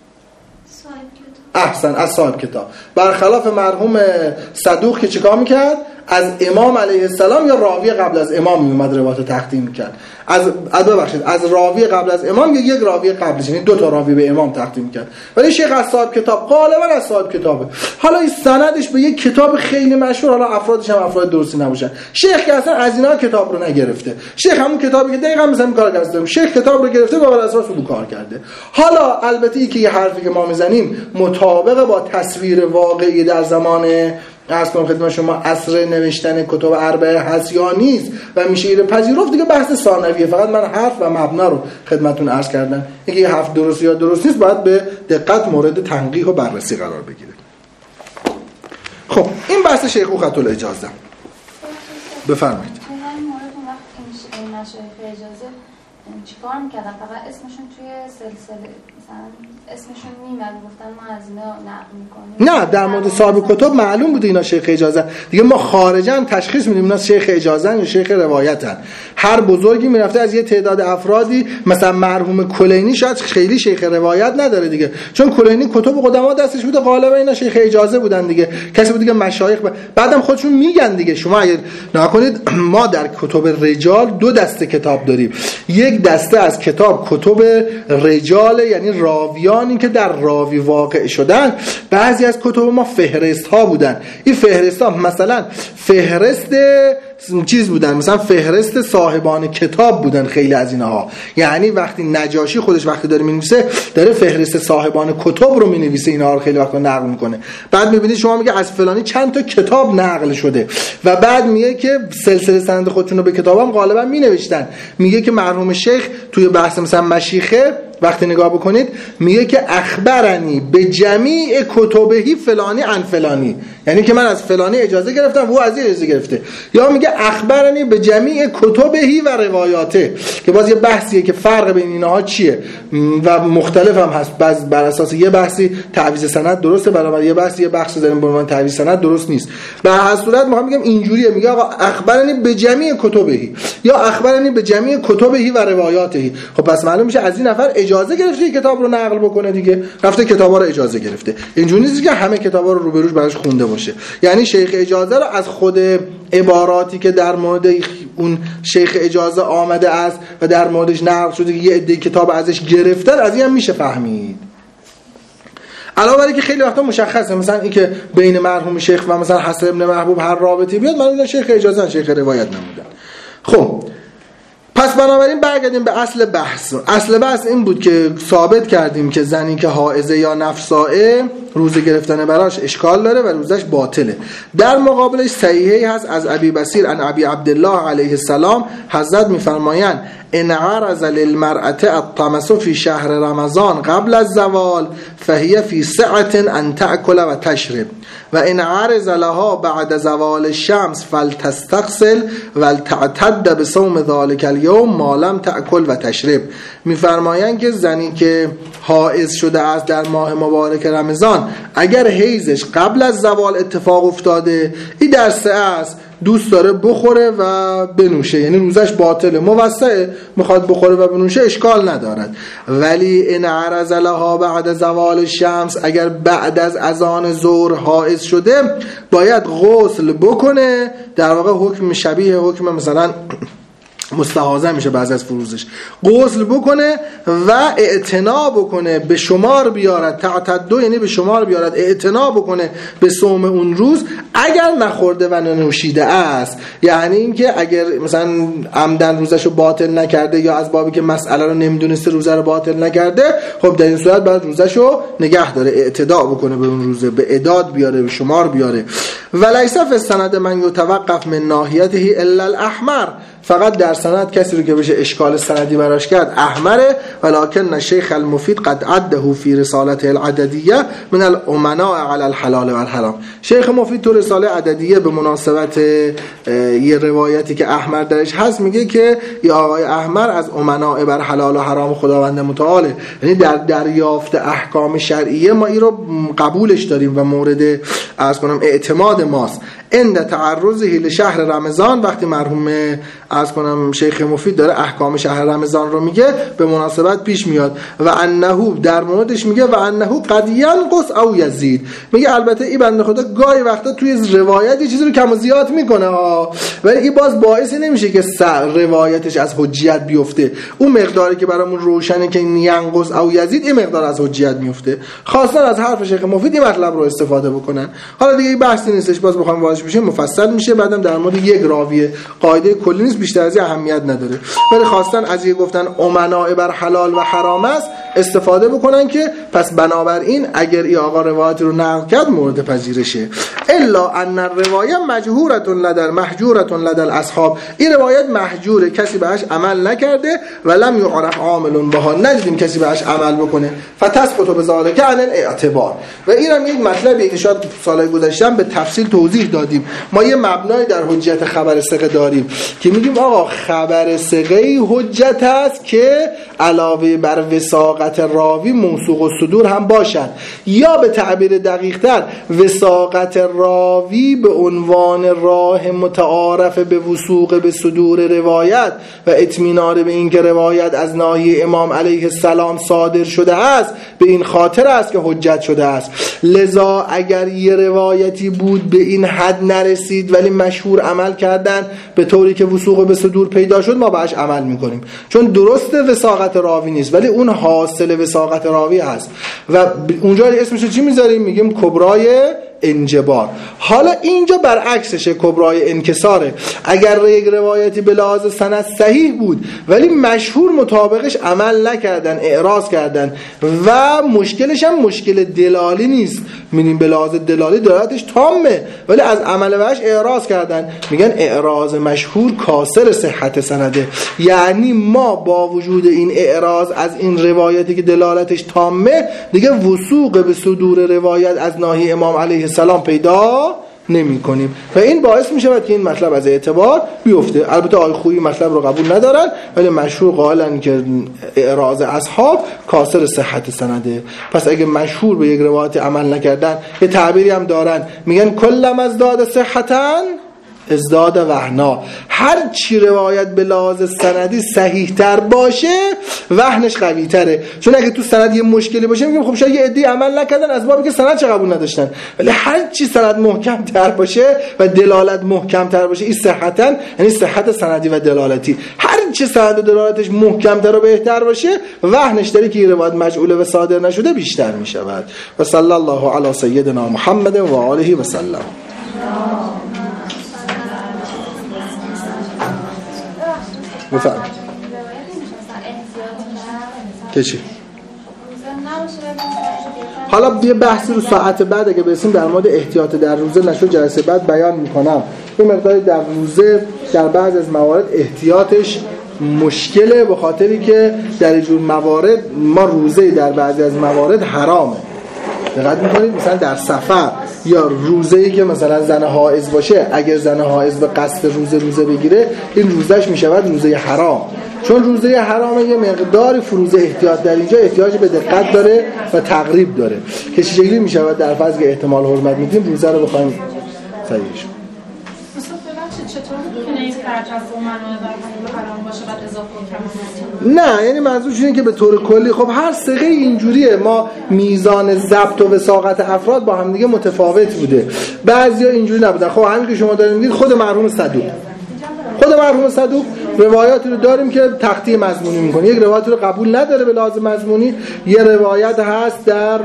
احسن، از صاحب کتاب. برخلاف مرحوم صدوق که چیکار میکرد؟ از امام علیه السلام یا راوی قبل از امام میومد روایت تقدیم میکرد. از ببخشید از راوی قبل از امام یا یک راوی قبلش، یعنی دو تا راوی به امام تقدیم میکرد. ولی شیخ از صاحب کتاب غالبا از صاحب کتابه. حالا این سندش به یک کتاب خیلی مشهور، حالا افرادش هم افراد درستی نباشن. شیخ که اصلا از اینا کتاب رو نگرفته. شیخ همون کتابی که دقیقاً مثلا این کارو کرده، شیخ کتاب رو گرفته و بر اساس اون کار کرده. حالا البته ای که یه حرفی که ما میزنیم مطابق با تصویر واقعی در زمان عرض کنم خدمت شما عصر نوشتن کتب اربعه هست یا نیست و میشه اینو پذیرفت، دیگه بحث ثانویه. فقط من حرف و مبنا رو خدمتتون عرض کردم. اینکه یه حرف درست یا درست نیست باید به دقت مورد تنقیح و بررسی قرار بگیره. خب این بحث شیخوخة الاجازه. بفرمایید. چیکار میکردن؟ فقط اسمشون توی سلسله مثلا اسمشون میمد گفتن ما از اینا نقل میکنیم. نه، در مورد صاحب کتب معلوم بود اینا شیخ اجازه. دیگه ما خارجا تشخیص میدیم اینا شیخ اجازه یا شیخ روایتن. هر بزرگی میرفته از یه تعداد افرادی، مثلا مرحوم کلینی شاید خیلی شیخ روایت نداره دیگه، چون کلینی کتب قدما دستش بوده، غالبا اینا شیخ اجازه بودن دیگه. کسی بود دیگه مشایخ ب... بعدم خودشون میگن دیگه. شما اگه نکنید ما در کتب رجال دو دسته کتاب داریم. یک دسته از کتاب کتب رجال، یعنی راویانی که در راوی واقع شدن. بعضی از کتب ما فهرست ها بودن. این فهرست ها مثلا فهرست چیز بودن، مثلا فهرست صاحبان کتاب بودن خیلی از اینها. یعنی وقتی نجاشی خودش وقتی داره می‌نویسه داره فهرست صاحبان کتب رو می‌نویسه، اینها رو خیلی وقتا نقل می‌کنه. بعد می‌بینید شما میگه از فلانی چند تا کتاب نقل شده و بعد میگه که سلسله سند خودشون رو به کتابام غالبا می‌نوشتن. میگه که مرحوم شیخ توی بحث مثلا مشیخه وقتی نگاه بکنید میگه که اخبرنی به جمیع کتبهی فلانی عن فلانی، یعنی که من از فلانی اجازه گرفتم و او از این اجازه گرفته. یا میگه اخبرنی به جمیع کتبهی و روایاته، که باز یه بحثیه که فرق بین اینها چیه و مختلف هم هست. باز بر اساس یه بحثی تعویض سند درسته، برابر یه بحثی یه بحثی داریم به عنوان تعویض سند درست نیست. به هر صورت ما میگم اینجوریه، میگه آقا اخبرنی به جمیع کتبهی یا اخبرنی به جمیع کتبهی و روایاته. خب پس معلوم میشه از این نفر اجازه گرفته کتاب رو نقل بکنه دیگه، رفته کتابا رو اجازه گرفته. اینجوری نیست که همه کتابا رو روبروش براش خونده باشه. یعنی شیخ اجازه رو از خود عباراتی که در مورد اون شیخ اجازه آمده است و در موردش نقل شده که یه عده کتاب ازش گرفتن، از این هم میشه فهمید. علاوه بر اینکه خیلی وقتا مشخصه مثلا این که بین مرحوم شیخ و مثلا حسن ابن محبوب هر رابطی بیاد، معلومه شیخ اجازه شیخ روایت نمودن. خب پس بنابراین برگردیم به اصل بحث. اصل بحث این بود که ثابت کردیم که زنی که حائضه یا نفسائه روزه گرفتن براش اشکال داره و روزش باطله. در مقابلش صحیحی هست از ابی بصیر عن ابی عبدالله علیه السلام، حضرت میفرمایند ان عرض للمرأة الطمس فی شهر رمضان قبل الزوال فهي فی سعة ان تأکل و تشرب و ان عرض لها بعد زوال الشمس فلتستغسل ولتعتد بصوم ذلك اليوم ما لم تأکل و تشرب. میفرمایند که زنی که حائض شده است در ماه مبارک رمضان، اگر حیضش قبل از زوال اتفاق افتاده، این در سعه است، دوست داره بخوره و بنوشه، یعنی روزش باطله، موسعه، میخواد بخوره و بنوشه، اشکال ندارد. ولی ان عرض لها بعد زوال الشمس، اگر بعد از اذان ظهر حائض شده، باید غسل بکنه، در واقع حکم شبیه حکم مثلا مستحاضه میشه بعد از فروزش، غسل بکنه و اعتنا بکنه، به شمار بیارد، تعتدو یعنی به شمار بیارد، اعتنا بکنه به صوم اون روز اگر نخورده و ننوشیده است. یعنی اینکه اگر مثلا عمدن روزشو باطل نکرده یا از بابی که مسئله رو نمیدونسته روزه رو باطل نکرده، خب در این صورت باید روزشو نگه داره، اعتدا بکنه به اون روزه، به اعداد بیاره، به شمار بیاره. ولیس فی السند من یتوقف من ناحیته الا الاحمر، فقط در سند کسی رو که بشه اشکال سندی براش کرد احمره. ولکن الشیخ المفید قد عده فی رسالته العددیه من الامناء علی الحلال و الحرام. شیخ مفید تو رساله عددیه به مناسبت یه روایتی که احمر درش هست میگه که یا آقای احمر از امناء بر حلال و حرام خداوند متعاله، یعنی در دریافت احکام شرعیه ما این رو قبولش داریم و مورد عرض کنم اعتماد ماست. عند تعرضه لشهر رمضان، وقتی مرحوم عرض کنم شیخ مفید داره احکام شهر رمضان رو میگه، به مناسبت پیش میاد. و انه در موردش میگه و انه قد ینقص او یزید، میگه البته این بنده خدا گاهی وقتا توی روایت یه چیزی رو کم و زیاد میکنه ها، ولی این باز باعث نمیشه که روایتش از حجیت بیفته. اون مقداری که برامون روشنه که ینقص او یزید، این مقدار از حجیت میفته. خواستن از حرف شیخ مفید این مطلب رو استفاده بکنن. حالا دیگه این بحثی نیستش، باز بخوام واضح بشه مفصل میشه، بعدم در مورد یک راویه قاعده کلی نیست، بیشتر از این اهمیت نداره، ولی خواستن از یه گفتن امناء بر حلال و حرام است استفاده بکنن که پس بنابراین اگر این آقا روایت رو نقل کرد مورد پذیرشه. الا ان الروایه مجهوره لدل محجوره لدل اصحاب، این روایت محجوره، کسی بهش عمل نکرده و لم یعرف عامل بها، ندیدیم کسی بهش عمل بکنه. فتسقط بذلک عن الاعتبار. و اینم یک مطلبیه که شاید سالهای گذشته به تفصیل توضیح دادیم. ما یه مبنای در حجت خبر ثقه داریم که میگیم آقا خبر ثقه حجت است که علاوه بر وثاقت راوی موثوق الصدور هم باشد، یا به تعبیر دقیق‌تر وثاقت راوی به عنوان راه متعارف به وثوق به صدور روایت و اطمینان به این که روایت از ناحیه امام علیه السلام صادر شده است به این خاطر است که حجت شده است. لذا اگر یه روایتی بود به این حد نرسید ولی مشهور عمل کردن به طوری که وثوق به صدور پیدا شد، ما بهش عمل میکنیم، چون درست وثاقت راوی نیست ولی اون حاصل وثاقت راوی هست و اونجا اسمش رو چی میذاریم؟ میگیم کبرای انجبار. حالا اینجا برعکسشه، کبرای انکساره. اگر یک روایتی به لحاظ سند صحیح بود ولی مشهور مطابقش عمل نکردن، اعراض کردن و مشکلش هم مشکل دلالی نیست، میگیم به لحاظ دلالی دلالتش تامه ولی از عمل بهش اعراض کردن، میگن اعراض مشهور کاسر صحت سنده. یعنی ما با وجود این اعراض از این روایتی که دلالتش تامه دیگه وثوق به صدور روایت از ناحیه امام علیه السلام پیدا نمی کنیم و این باعث می شود که این مطلب از اعتبار بیفته. البته آقای خویی مطلب رو قبول ندارن ولی مشهور قائلن که اعراض اصحاب کاسر صحت سنده. پس اگه مشهور به یک روایت عمل نکردن، یه تعبیری هم دارن میگن کلم از داد صحتن ازداد وهنا، هر چی روایت به لحاظ سندی صحیح تر باشه وهنش قوی تره. چون اگه تو سند یه مشکلی باشه میگیم خب شاید یه عده‌ای عمل نکردن از بابی که سند چه قبول نداشتن، ولی هر چی سند محکم تر باشه و دلالت محکم تر باشه، این صحتن یعنی صحت سندی و دلالتی، هر چی سند و دلالتش محکم تر و بهتر باشه وهنش داره که این روایت مجعوله و صادر نشده بیشتر میشود. و صلی الله علی سیدنا محمد و آله و سلم. بفرمایید. که چی؟ حالا یه بحثی رو ساعت بعد اگه برسیم در مورد احتیاط در روزه نشد جلسه بعد بیان میکنم. یه مقداری در روزه در بعض از موارد احتیاطش مشکله، به خاطری که در این جور موارد ما روزه در بعضی از موارد حرامه. دقت میکنید مثلا در سفر یا روزه‌ای که مثلا زن حائض باشه، اگر زن حائض به قصد روزه روزه بگیره این روزش میشود روزه حرام، چون روزه حرامه. یه مقداری فروز احتیاط در اینجا احتیاج به دقت داره و تقریب داره که چه شکلی میشود در فرض که احتمال حرمت میدیم روزه رو بخوایم صحیحش مثلا چطور میتونه این ترجمه منوع در حرام باشه بعد اضافه کم؟ نه، یعنی منظورش اینه که به طور کلی خب هر صیغه اینجوریه، ما میزان ضبط و وثاقت افراد با هم دیگه متفاوت بوده، بعضیا اینجوری نبودن. خب همین که شما دارین میگید خود مرحوم صدوق خود مرحوم صدوق روایاتی رو داریم که تخطی مضمونی میکنه، یک روایت رو قبول نداره به لحاظ مضمونی، یه روایت هست در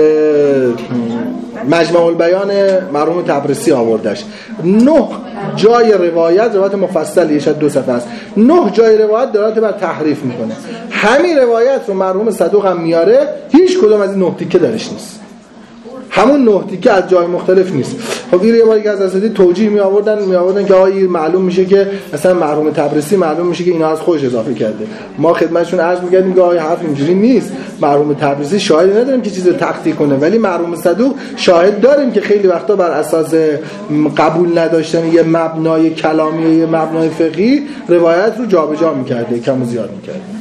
مجمع البیان مرحوم طبرسی آوردش، نه جای روایت روایت مفصلی شاید دو صفحه است، نه جای روایت دلالت بر تحریف میکنه. همین روایت رو مرحوم صدوق هم میاره، هیچ کدوم از این نه تیکه درش نیست، همون نه تیکه از جای مختلف نیست. خب این یه باری که از اساتید توجیه می آوردن می آوردن که آقا معلوم میشه که مثلا مرحوم طبرسی معلوم میشه که اینا از خودش اضافه کرده. ما خدمتشون عرض می‌کردیم که آقا حرف اینجوری نیست، مرحوم طبرسی شاهدی نداریم که چیزی تخطی کنه، ولی مرحوم صدوق شاهد داریم که خیلی وقتا بر اساس قبول نداشتن یه مبنای کلامی یا یه مبنای فقهی روایت رو جابجا می‌کرده، کم و زیاد می‌کرده.